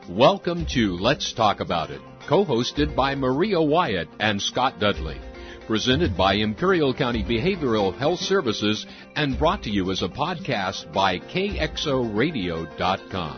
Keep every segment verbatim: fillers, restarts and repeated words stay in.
Welcome to Let's Talk About It, co-hosted by Maria Wyatt and Scott Dudley. Presented by Imperial County Behavioral Health Services and brought to you as a podcast by K X O radio dot com.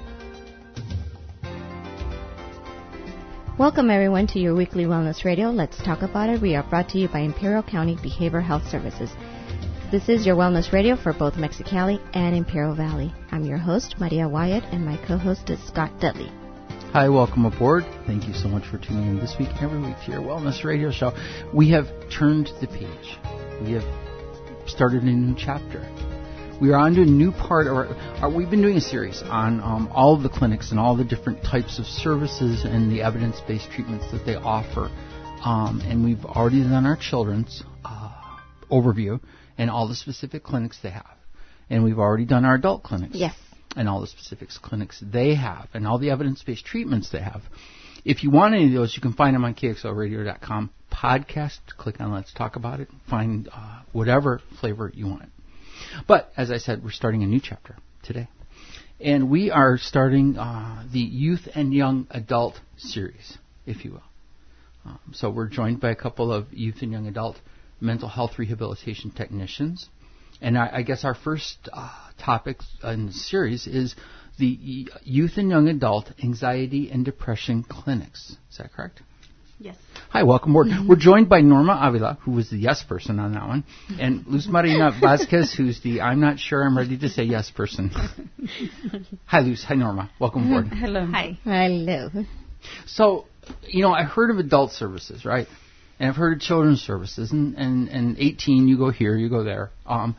Welcome everyone to your weekly Wellness Radio. Let's Talk About It. We are brought to you by Imperial County Behavioral Health Services. This is your Wellness Radio for both Mexicali and Imperial Valley. I'm your host, Maria Wyatt, and my co-host is Scott Dudley. Hi, welcome aboard. Thank you so much for tuning in this week and every week to your Wellness Radio show. We have turned the page. We have started a new chapter. We are on to a new part of our, our we've been doing a series on um, all of the clinics and all the different types of services and the evidence-based treatments that they offer. Um, and we've already done our children's uh, overview and all the specific clinics they have. And we've already done our adult clinics. Yes. And all the specific clinics they have and all the evidence-based treatments they have. If you want any of those, you can find them on K X O radio dot com podcast. Click on Let's Talk About It. Find uh, whatever flavor you want. But, as I said, we're starting a new chapter today. And we are starting uh, the Youth and Young Adult series, if you will. Um, so we're joined by a couple of youth and young adult mental health rehabilitation technicians. And I, I guess our first uh, topic in the series is the Youth and Young Adult Anxiety and Depression Clinics. Is that correct? Yes. Hi, welcome aboard. Mm-hmm. We're joined by Norma Avila, who was the yes person on that one, and Luz Marina Vasquez, who's the I'm not sure I'm ready to say yes person. Hi, Luz. Hi, Norma. Welcome aboard. Hello. Hi. Hello. So, you know, I heard of adult services, right? And I've heard of children's services, and, and, and eighteen, you go here, you go there. Um,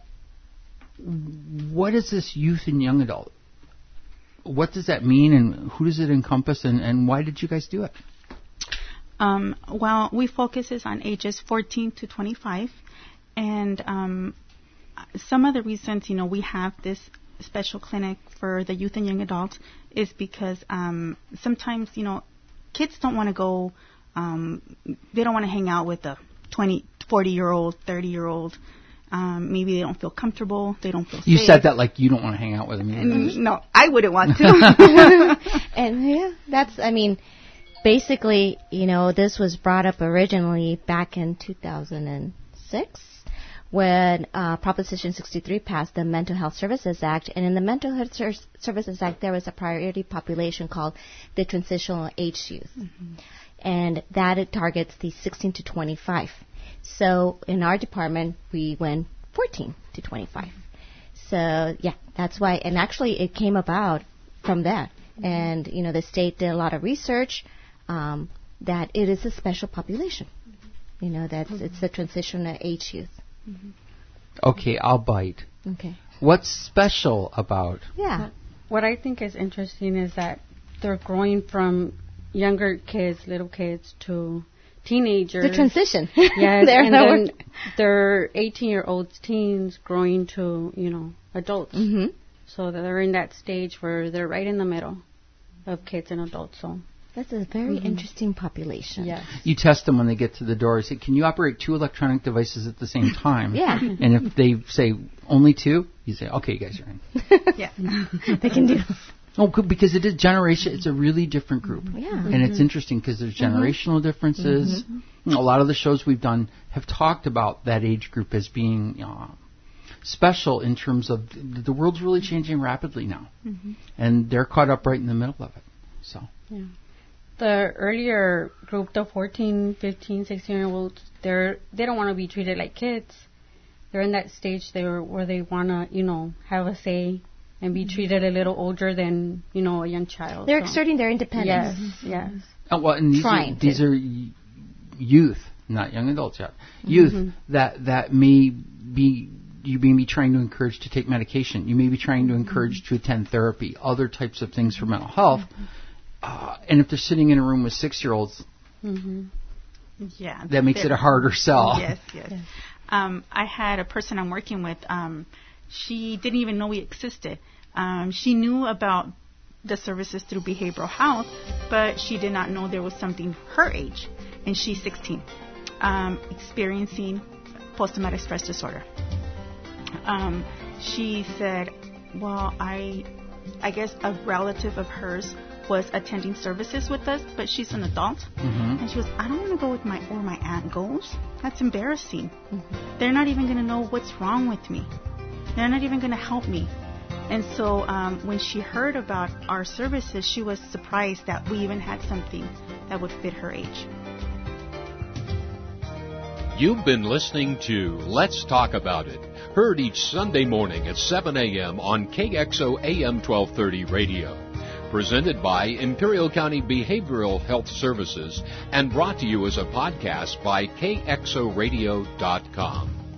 what is this youth and young adult? What does that mean, and who does it encompass, and, and why did you guys do it? Um, well, we focuses on ages fourteen to twenty-five, and um, some of the reasons, you know, we have this special clinic for the youth and young adults is because um, sometimes, you know, kids don't want to go. Um, they don't want to hang out with a twenty, forty-year-old, thirty-year-old. Um, maybe they don't feel comfortable. They don't feel you safe. You said that like you don't want to hang out with them. And, no, I wouldn't want to. And yeah, that's, I mean, basically, you know, this was brought up originally back in two thousand six when uh, Proposition sixty-three passed the Mental Health Services Act. And in the Mental Health Ser- Services Act, there was a priority population called the transitional age youth. Mm-hmm. And that it targets the sixteen to twenty-five. So in our department, we went fourteen to twenty-five. So yeah, that's why. And actually, it came about from that. Mm-hmm. And you know, the state did a lot of research um, that it is a special population. Mm-hmm. You know, that mm-hmm. it's the transitional age youth. Mm-hmm. Okay, I'll bite. Okay. What's special about? Yeah. What I think is interesting is that they're growing from younger kids, little kids, to teenagers. The transition. Yes, there, and then word. They're eighteen-year-olds, teens, growing to, you know, adults. Mm-hmm. So they're in that stage where they're right in the middle of kids and adults. So that's a very mm-hmm. interesting population. Yes. You test them when they get to the door. Say, can you operate two electronic devices at the same time? Yeah. And if they say only two, you say, okay, you guys are in. Yeah. They can do. Oh, good, because it is generation. It's a really different group. Yeah. And mm-hmm. it's interesting because there's generational mm-hmm. differences. Mm-hmm. A lot of the shows we've done have talked about that age group as being uh, special in terms of th- the world's really changing rapidly now. Mm-hmm. And they're caught up right in the middle of it. So. Yeah. The earlier group, the fourteen, fifteen, sixteen-year-olds, they're, they don't want to be treated like kids. They're in that stage there where they want to, you know, have a say and be treated a little older than, you know, a young child. They're so. exerting their independence. Yes, yes. Oh, well, and these Trying are, these to. are y- youth, not young adults yet. Youth Mm-hmm. that, that may be, you may be trying to encourage to take medication. You may be trying to encourage to attend therapy, other types of things for mental health. Mm-hmm. Uh, and if they're sitting in a room with six-year-olds, mm-hmm. yeah, that makes it a harder sell. Yes, yes. yes. Um, I had a person I'm working with. Um, she didn't even know we existed. Um, she knew about the services through behavioral health, but she did not know there was something her age, and she's sixteen, um, experiencing post-traumatic stress disorder. Um, she said, well, I I guess a relative of hers was attending services with us, but she's an adult. Mm-hmm. And she was, I don't want to go with my where my aunt goes. That's embarrassing. Mm-hmm. They're not even going to know what's wrong with me. They're not even going to help me. And so um, when she heard about our services, she was surprised that we even had something that would fit her age. You've been listening to Let's Talk About It, heard each Sunday morning at seven a.m. on K X O A M twelve thirty radio. Presented by Imperial County Behavioral Health Services and brought to you as a podcast by K X O radio dot com.